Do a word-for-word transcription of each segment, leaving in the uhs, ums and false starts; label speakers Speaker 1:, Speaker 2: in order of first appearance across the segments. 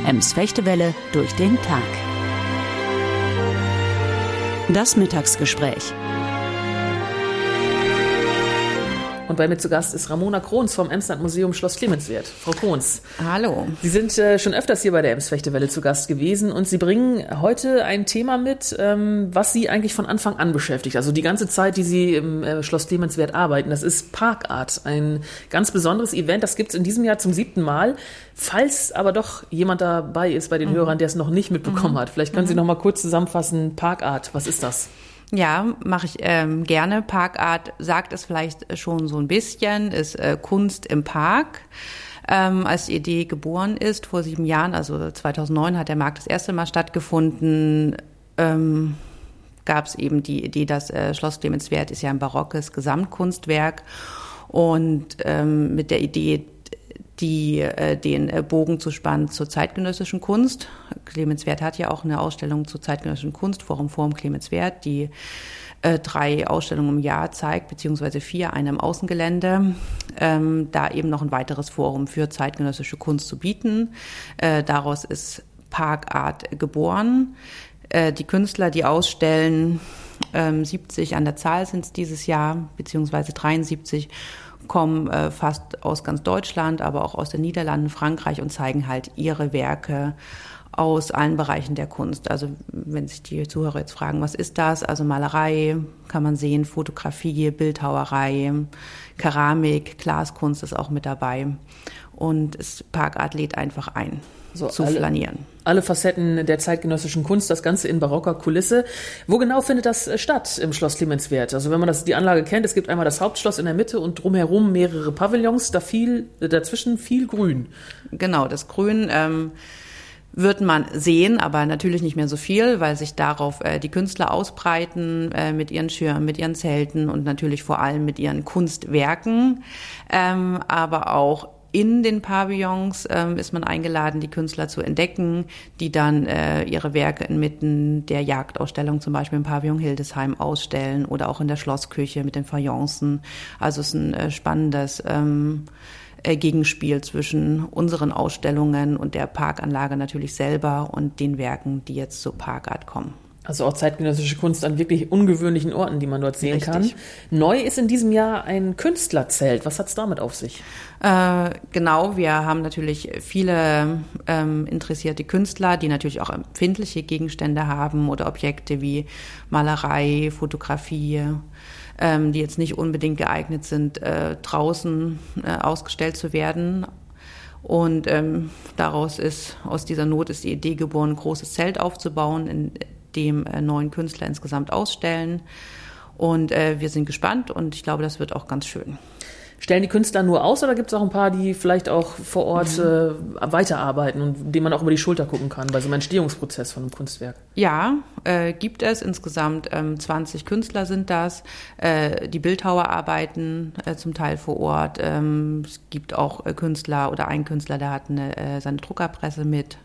Speaker 1: Ems-Fechtewelle durch den Tag. Das Mittagsgespräch.
Speaker 2: Und bei mir zu Gast ist Ramona Krohns vom Emsland-Museum Schloss Clemenswerth. Frau Krohns.
Speaker 3: Hallo.
Speaker 2: Sie sind äh, schon öfters hier bei der Ems-Fechtewelle zu Gast gewesen und Sie bringen heute ein Thema mit, ähm, was Sie eigentlich von Anfang an beschäftigt. Also die ganze Zeit, die Sie im äh, Schloss Clemenswerth arbeiten. Das ist Parkart, ein ganz besonderes Event. Das gibt es in diesem Jahr zum siebten Mal. Falls aber doch jemand dabei ist bei den mhm. Hörern, der es noch nicht mitbekommen mhm. hat, vielleicht können Sie noch mal kurz zusammenfassen, Parkart, was ist das?
Speaker 3: Ja, mache ich ähm, gerne. Parkart sagt es vielleicht schon so ein bisschen, ist äh, Kunst im Park. Ähm, als die Idee geboren ist, vor sieben Jahren, also zweitausendneun hat der Markt das erste Mal stattgefunden, ähm, gab es eben die Idee, dass äh, Schloss Clemenswerth ist ja ein barockes Gesamtkunstwerk und ähm, mit der Idee, die äh, den äh, Bogen zu spannen zur zeitgenössischen Kunst. Clemenswerth hat ja auch eine Ausstellung zur zeitgenössischen Kunst, Forum Forum Clemenswerth, die äh, drei Ausstellungen im Jahr zeigt, beziehungsweise vier, eine im Außengelände, ähm, da eben noch ein weiteres Forum für zeitgenössische Kunst zu bieten. Äh, daraus ist Parkart geboren. Äh, die Künstler, die ausstellen, ähm, siebzig an der Zahl sind es dieses Jahr, beziehungsweise dreiundsiebzig, kommen äh, fast aus ganz Deutschland, aber auch aus den Niederlanden, Frankreich und zeigen halt ihre Werke aus allen Bereichen der Kunst. Also wenn sich die Zuhörer jetzt fragen, was ist das? Also Malerei kann man sehen, Fotografie, Bildhauerei, Keramik, Glaskunst ist auch mit dabei. Und es Parkart lädt einfach ein, so zu alle, flanieren.
Speaker 2: Alle Facetten der zeitgenössischen Kunst, das Ganze in barocker Kulisse. Wo genau findet das statt im Schloss Clemenswerth? Also wenn man das, die Anlage kennt, es gibt einmal das Hauptschloss in der Mitte und drumherum mehrere Pavillons, da viel, dazwischen viel Grün.
Speaker 3: Genau, das Grün ähm, wird man sehen, aber natürlich nicht mehr so viel, weil sich darauf äh, die Künstler ausbreiten äh, mit ihren Schirmen, mit ihren Zelten und natürlich vor allem mit ihren Kunstwerken, ähm, aber auch in den Pavillons ähm, ist man eingeladen, die Künstler zu entdecken, die dann äh, ihre Werke inmitten der Jagdausstellung zum Beispiel im Pavillon Hildesheim ausstellen oder auch in der Schlossküche mit den Fayencen. Also es ist ein äh, spannendes ähm, äh, Gegenspiel zwischen unseren Ausstellungen und der Parkanlage natürlich selber und den Werken, die jetzt zur Parkart kommen.
Speaker 2: Also auch zeitgenössische Kunst an wirklich ungewöhnlichen Orten, die man dort sehen
Speaker 3: Richtig.
Speaker 2: kann. Neu ist in diesem Jahr ein Künstlerzelt. Was hat es damit auf sich?
Speaker 3: Äh, genau, wir haben natürlich viele ähm, interessierte Künstler, die natürlich auch empfindliche Gegenstände haben oder Objekte wie Malerei, Fotografie, ähm, die jetzt nicht unbedingt geeignet sind, äh, draußen äh, ausgestellt zu werden. Und ähm, daraus ist, aus dieser Not ist die Idee geboren, ein großes Zelt aufzubauen, in dem äh, neun Künstler insgesamt ausstellen. Und äh, wir sind gespannt und ich glaube, das wird auch ganz schön.
Speaker 2: Stellen die Künstler nur aus oder gibt es auch ein paar, die vielleicht auch vor Ort mhm. äh, weiterarbeiten und denen man auch über die Schulter gucken kann bei so einem Entstehungsprozess von einem Kunstwerk?
Speaker 3: Ja, äh, gibt es. Insgesamt ähm, zwanzig Künstler sind das. Äh, die Bildhauer arbeiten äh, zum Teil vor Ort. Ähm, es gibt auch äh, Künstler oder ein Künstler, der hat eine, äh, seine Druckerpresse mit.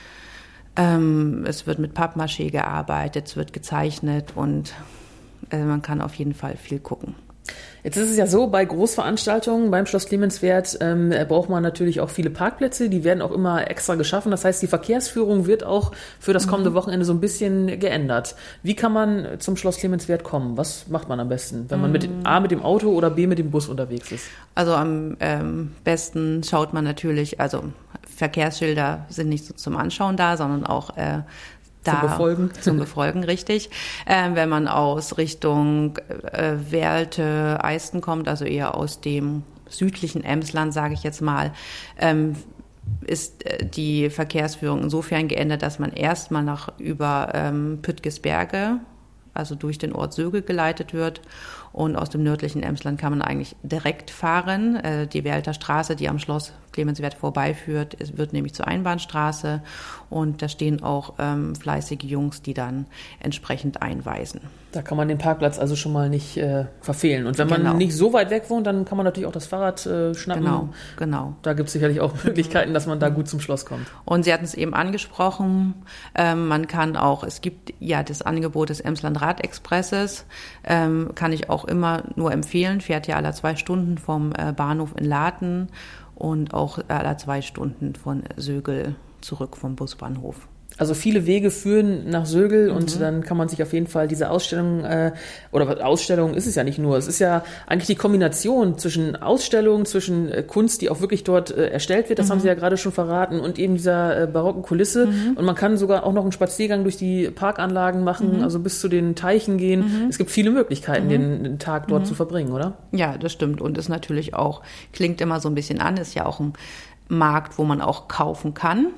Speaker 3: Ähm, es wird mit Pappmaché gearbeitet, es wird gezeichnet und äh, man kann auf jeden Fall viel gucken.
Speaker 2: Jetzt ist es ja so, bei Großveranstaltungen beim Schloss Clemenswerth ähm, braucht man natürlich auch viele Parkplätze, die werden auch immer extra geschaffen. Das heißt, die Verkehrsführung wird auch für das kommende Wochenende so ein bisschen geändert. Wie kann man zum Schloss Clemenswerth kommen? Was macht man am besten, wenn man mit A mit dem Auto oder B mit dem Bus unterwegs ist?
Speaker 3: Also am ähm, besten schaut man natürlich, also Verkehrsschilder sind nicht so zum Anschauen da, sondern auch äh, Da,
Speaker 2: zum Befolgen.
Speaker 3: Zum Befolgen, richtig. Ähm, wenn man aus Richtung äh, Werlte, Eisten kommt, also eher aus dem südlichen Emsland, sage ich jetzt mal, ähm, ist äh, die Verkehrsführung insofern geändert, dass man erstmal nach über ähm, Püttgesberge, also durch den Ort Sögel geleitet wird. Und aus dem nördlichen Emsland kann man eigentlich direkt fahren. Äh, die Werlter Straße, die am Schloss Clemenswerth vorbeiführt, es wird nämlich zur Einbahnstraße. Und da stehen auch ähm, fleißige Jungs, die dann entsprechend einweisen.
Speaker 2: Da kann man den Parkplatz also schon mal nicht äh, verfehlen. Und wenn man
Speaker 3: genau.
Speaker 2: nicht so weit weg wohnt, dann kann man natürlich auch das Fahrrad äh, schnappen.
Speaker 3: Genau, genau.
Speaker 2: Da gibt es sicherlich auch Möglichkeiten, dass man da gut zum Schloss kommt.
Speaker 3: Und Sie hatten es eben angesprochen, ähm, man kann auch, es gibt ja das Angebot des Emsland Radexpresses, ähm, kann ich auch immer nur empfehlen, fährt ja alle zwei Stunden vom äh, Bahnhof in Laten und auch alle zwei Stunden von Sögel zurück vom Busbahnhof.
Speaker 2: Also viele Wege führen nach Sögel,
Speaker 3: mhm.
Speaker 2: und dann kann man sich auf jeden Fall diese Ausstellung, äh, oder Ausstellung ist es ja nicht nur, es ist ja eigentlich die Kombination zwischen Ausstellung, zwischen äh, Kunst, die auch wirklich dort äh, erstellt wird, das mhm. haben Sie ja gerade schon verraten, und eben dieser äh, barocken Kulisse. Mhm. Und man kann sogar auch noch einen Spaziergang durch die Parkanlagen machen, mhm. also bis zu den Teichen gehen. Mhm. Es gibt viele Möglichkeiten, mhm. den, den Tag dort mhm. zu verbringen, oder?
Speaker 3: Ja, das stimmt, und ist natürlich auch, klingt immer so ein bisschen an, ist ja auch ein Markt, wo man auch kaufen kann.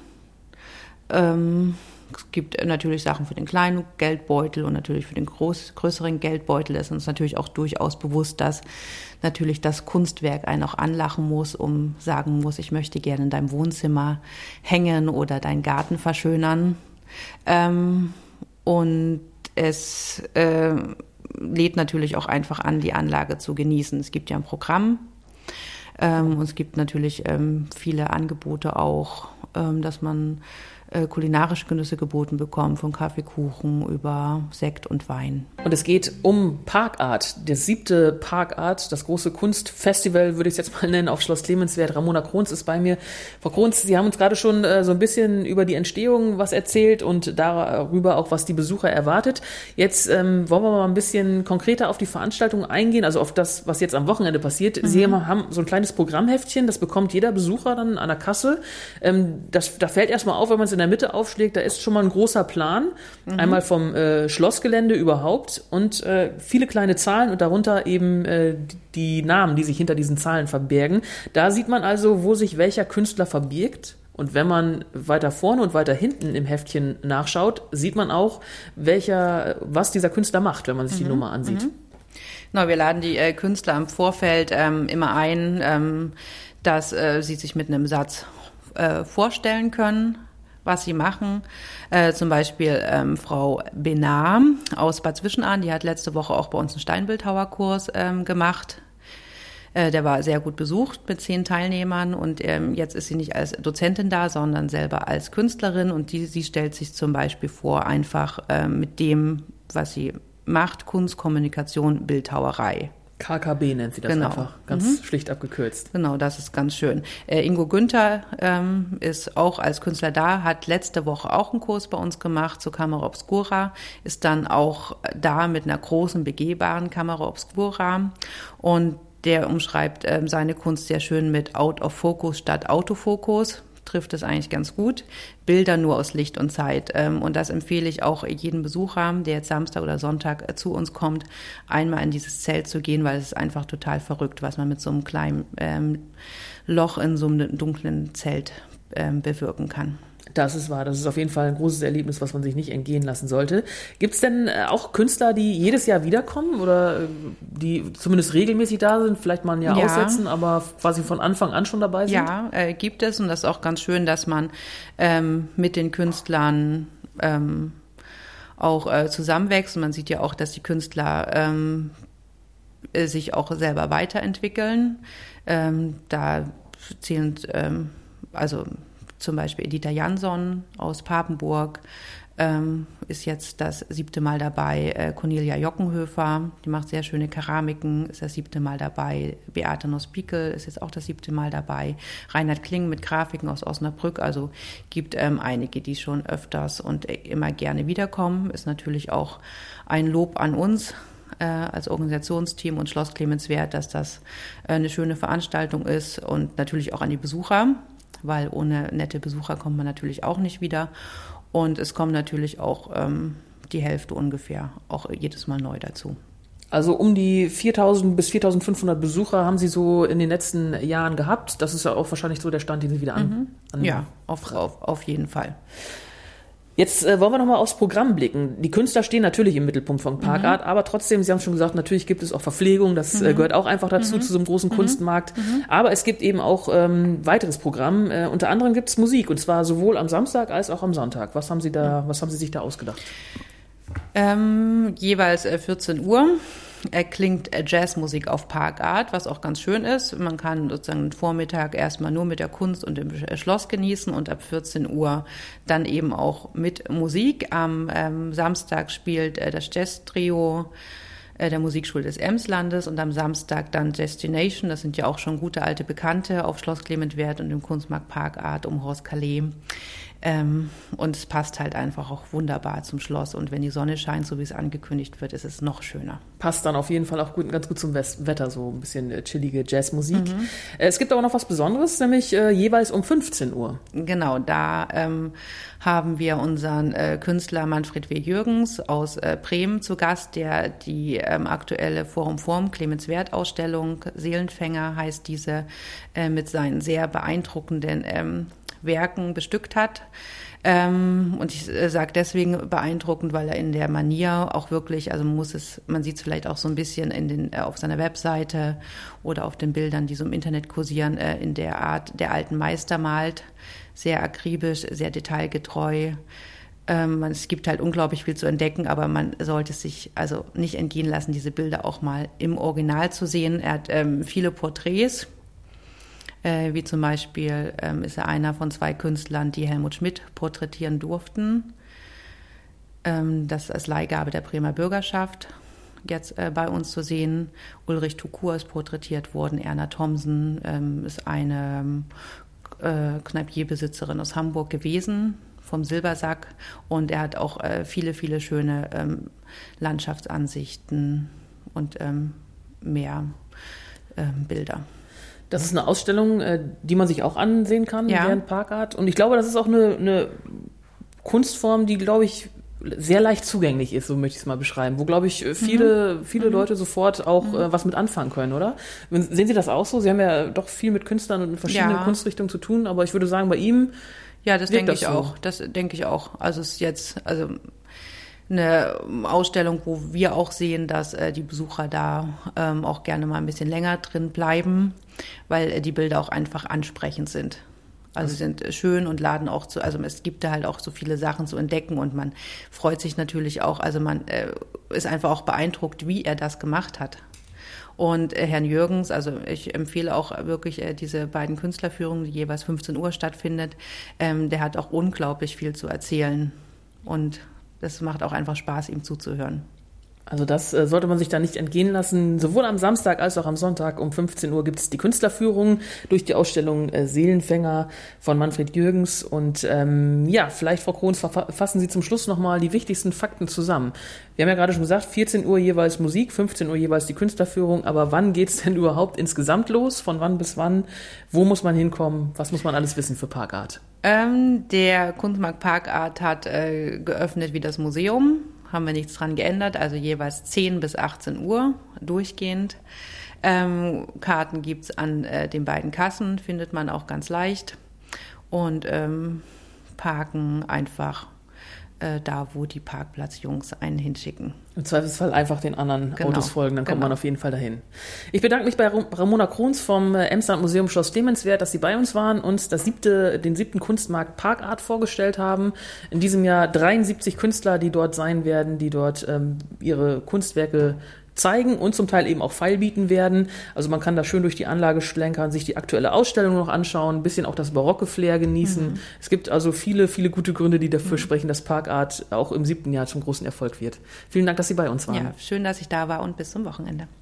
Speaker 3: Ähm, es gibt natürlich Sachen für den kleinen Geldbeutel und natürlich für den groß, größeren Geldbeutel. Es ist uns natürlich auch durchaus bewusst, dass natürlich das Kunstwerk einen auch anlachen muss, um sagen muss, ich möchte gerne in deinem Wohnzimmer hängen oder deinen Garten verschönern. Ähm, und es äh, lädt natürlich auch einfach an, die Anlage zu genießen. Es gibt ja ein Programm. Ähm, und es gibt natürlich ähm, viele Angebote auch, ähm, dass man äh, kulinarische Genüsse geboten bekommt, von Kaffeekuchen über Sekt und Wein.
Speaker 2: Und es geht um Parkart, das siebte Parkart, das große Kunstfestival, würde ich es jetzt mal nennen, auf Schloss Clemenswerth. Ramona Krohns ist bei mir. Frau Krohns, Sie haben uns gerade schon äh, so ein bisschen über die Entstehung was erzählt und darüber auch, was die Besucher erwartet. Jetzt ähm, wollen wir mal ein bisschen konkreter auf die Veranstaltung eingehen, also auf das, was jetzt am Wochenende passiert. Mhm. Sie haben so ein kleines Programmheftchen, das bekommt jeder Besucher dann an der Kasse. Ähm, das, da fällt erstmal auf, wenn man es in der Mitte aufschlägt, da ist schon mal ein großer Plan, mhm. einmal vom äh, Schlossgelände überhaupt und äh, viele kleine Zahlen und darunter eben äh, die Namen, die sich hinter diesen Zahlen verbergen. Da sieht man also, wo sich welcher Künstler verbirgt. Und wenn man weiter vorne und weiter hinten im Heftchen nachschaut, sieht man auch, welcher, was dieser Künstler macht, wenn man sich mhm. die Nummer ansieht.
Speaker 3: Mhm. No, wir laden die äh, Künstler im Vorfeld ähm, immer ein, ähm, dass äh, sie sich mit einem Satz äh, vorstellen können, was sie machen. Äh, zum Beispiel ähm, Frau Benar aus Bad Zwischenahn, die hat letzte Woche auch bei uns einen Steinbildhauerkurs ähm, gemacht. Äh, der war sehr gut besucht mit zehn Teilnehmern und ähm, jetzt ist sie nicht als Dozentin da, sondern selber als Künstlerin und die, sie stellt sich zum Beispiel vor, einfach äh, mit dem, was sie macht, Kunst, Kommunikation, Bildhauerei.
Speaker 2: K K B nennt sie das
Speaker 3: genau.
Speaker 2: einfach, ganz mhm. schlicht abgekürzt.
Speaker 3: Genau, das ist ganz schön. Äh, Ingo Günther ähm, ist auch als Künstler da, hat letzte Woche auch einen Kurs bei uns gemacht zur Camera Obscura, ist dann auch da mit einer großen, begehbaren Camera Obscura und der umschreibt ähm, seine Kunst sehr schön mit Out of Focus statt Autofokus. Trifft es eigentlich ganz gut. Bilder nur aus Licht und Zeit. Und das empfehle ich auch jedem Besucher, der jetzt Samstag oder Sonntag zu uns kommt, einmal in dieses Zelt zu gehen, weil es ist einfach total verrückt, was man mit so einem kleinen ähm, Loch in so einem dunklen Zelt ähm, bewirken kann.
Speaker 2: Das ist wahr. Das ist auf jeden Fall ein großes Erlebnis, was man sich nicht entgehen lassen sollte. Gibt es denn auch Künstler, die jedes Jahr wiederkommen oder die zumindest regelmäßig da sind, vielleicht mal ein Jahr
Speaker 3: ja.
Speaker 2: aussetzen, aber quasi von Anfang an schon dabei sind?
Speaker 3: Ja, äh, gibt es und das ist auch ganz schön, dass man ähm, mit den Künstlern ähm, auch äh, zusammenwächst. Und man sieht ja auch, dass die Künstler ähm, sich auch selber weiterentwickeln. Ähm, da zählen ähm, also zum Beispiel Editha Jansson aus Papenburg ähm, ist jetzt das siebte Mal dabei. Äh, Cornelia Jockenhöfer, die macht sehr schöne Keramiken, ist das siebte Mal dabei. Beate Nospiekel ist jetzt auch das siebte Mal dabei. Reinhard Kling mit Grafiken aus Osnabrück. Also gibt ähm, einige, die schon öfters und immer gerne wiederkommen. Ist natürlich auch ein Lob an uns äh, als Organisationsteam und Schloss Clemenswerth, dass das äh, eine schöne Veranstaltung ist und natürlich auch an die Besucher, weil ohne nette Besucher kommt man natürlich auch nicht wieder. Und es kommen natürlich auch ähm, die Hälfte ungefähr auch jedes Mal neu dazu.
Speaker 2: Also um die viertausend bis viertausendfünfhundert Besucher haben Sie so in den letzten Jahren gehabt. Das ist ja auch wahrscheinlich so der Stand, den Sie wieder an...
Speaker 3: Mhm.
Speaker 2: an
Speaker 3: ja, auf, auf, auf jeden Fall.
Speaker 2: Jetzt äh, wollen wir nochmal aufs Programm blicken. Die Künstler stehen natürlich im Mittelpunkt von Parkart, mhm. aber trotzdem, Sie haben schon gesagt, natürlich gibt es auch Verpflegung, das mhm. äh, gehört auch einfach dazu, mhm. zu so einem großen mhm. Kunstmarkt. Mhm. Aber es gibt eben auch ähm, weiteres Programm. Äh, unter anderem gibt es Musik, und zwar sowohl am Samstag als auch am Sonntag. Was haben Sie da, was haben Sie sich da ausgedacht?
Speaker 3: Ähm, jeweils äh, vierzehn Uhr erklingt äh, Jazzmusik auf Parkart, was auch ganz schön ist. Man kann sozusagen den Vormittag erstmal nur mit der Kunst und dem Schloss genießen und ab vierzehn Uhr dann eben auch mit Musik. Am ähm, Samstag spielt äh, das Jazz-Trio äh, der Musikschule des Emslandes und am Samstag dann Destination. Das sind ja auch schon gute alte Bekannte auf Schloss Clemenswerth und im Kunstmarkt Parkart um Horst Calais. Ähm, und es passt halt einfach auch wunderbar zum Schloss. Und wenn die Sonne scheint, so wie es angekündigt wird, ist es noch schöner.
Speaker 2: Passt dann auf jeden Fall auch gut, ganz gut zum Wetter, so ein bisschen äh, chillige Jazzmusik. Mhm. Äh, es gibt aber noch was Besonderes, nämlich äh, jeweils um fünfzehn Uhr.
Speaker 3: Genau, da ähm, haben wir unseren äh, Künstler Manfred W. Jürgens aus äh, Bremen zu Gast, der die ähm, aktuelle Forum Form Clemens Werth Ausstellung, Seelenfänger heißt diese, äh, mit seinen sehr beeindruckenden ähm, Werken bestückt hat. Ähm, und ich äh, sage deswegen beeindruckend, weil er in der Manier auch wirklich, also man muss es, man sieht es vielleicht auch so ein bisschen in den, äh, auf seiner Webseite oder auf den Bildern, die so im Internet kursieren, äh, in der Art der alten Meister malt, sehr akribisch, sehr detailgetreu. Ähm, es gibt halt unglaublich viel zu entdecken, aber man sollte es sich also nicht entgehen lassen, diese Bilder auch mal im Original zu sehen. Er hat ähm, viele Porträts. Äh, wie zum Beispiel ähm, ist er einer von zwei Künstlern, die Helmut Schmidt porträtieren durften. Ähm, das als Leihgabe der Bremer Bürgerschaft jetzt äh, bei uns zu sehen. Ulrich Tukur ist porträtiert worden. Erna Thomsen ähm, ist eine äh, Kneipierbesitzerin aus Hamburg gewesen, vom Silbersack. Und er hat auch äh, viele, viele schöne ähm, Landschaftsansichten und ähm, mehr ähm, Bilder.
Speaker 2: Das ist eine Ausstellung, die man sich auch ansehen kann,
Speaker 3: ja.
Speaker 2: während Parkart. Und ich glaube, das ist auch eine, eine Kunstform, die, glaube ich, sehr leicht zugänglich ist, so möchte ich es mal beschreiben. Wo, glaube ich, viele, mhm. viele mhm. Leute sofort auch mhm. äh, was mit anfangen können, oder? Sehen Sie das auch so? Sie haben ja doch viel mit Künstlern und verschiedenen ja. Kunstrichtungen zu tun, aber ich würde sagen, bei ihm
Speaker 3: ja, das denke ich so. auch. Das denke ich auch. Also es ist jetzt, also eine Ausstellung, wo wir auch sehen, dass äh, die Besucher da ähm, auch gerne mal ein bisschen länger drin bleiben, weil äh, die Bilder auch einfach ansprechend sind. Also sie sind schön und laden auch zu, also es gibt da halt auch so viele Sachen zu entdecken und man freut sich natürlich auch, also man äh, ist einfach auch beeindruckt, wie er das gemacht hat. Und äh, Herrn Jürgens, also ich empfehle auch wirklich äh, diese beiden Künstlerführungen, die jeweils fünfzehn Uhr stattfindet, ähm, der hat auch unglaublich viel zu erzählen und das macht auch einfach Spaß, ihm zuzuhören.
Speaker 2: Also das äh, sollte man sich da nicht entgehen lassen. Sowohl am Samstag als auch am Sonntag um fünfzehn Uhr gibt es die Künstlerführung durch die Ausstellung äh, Seelenfänger von Manfred Jürgens. Und ähm, ja, vielleicht, Frau Krohns, fassen Sie zum Schluss nochmal die wichtigsten Fakten zusammen. Wir haben ja gerade schon gesagt, vierzehn Uhr jeweils Musik, fünfzehn Uhr jeweils die Künstlerführung. Aber wann geht's denn überhaupt insgesamt los? Von wann bis wann? Wo muss man hinkommen? Was muss man alles wissen für Parkart?
Speaker 3: Ähm, der Kunstmarkt Parkart hat äh, geöffnet wie das Museum. Haben wir nichts dran geändert, also jeweils zehn bis achtzehn Uhr durchgehend. Ähm, Karten gibt's an äh, den beiden Kassen, findet man auch ganz leicht. Und ähm, parken einfach äh, da, wo die Parkplatzjungs einen hinschicken.
Speaker 2: Im Zweifelsfall einfach den anderen
Speaker 3: Genau.
Speaker 2: Autos folgen, dann kommt
Speaker 3: Genau.
Speaker 2: man auf jeden Fall dahin. Ich bedanke mich bei Ramona Krohns vom Emsland Museum Schloss Clemenswerth, dass Sie bei uns waren, uns das siebte, den siebten Kunstmarkt Parkart vorgestellt haben. In diesem Jahr dreiundsiebzig Künstler, die dort sein werden, die dort ähm, ihre Kunstwerke zeigen und zum Teil eben auch feilbieten werden. Also man kann da schön durch die Anlage schlenkern, sich die aktuelle Ausstellung noch anschauen, ein bisschen auch das barocke Flair genießen. Mhm. Es gibt also viele, viele gute Gründe, die dafür mhm. sprechen, dass Parkart auch im siebten Jahr zum großen Erfolg wird. Vielen Dank, dass Sie bei uns waren.
Speaker 3: Ja, schön, dass ich da war und bis zum Wochenende.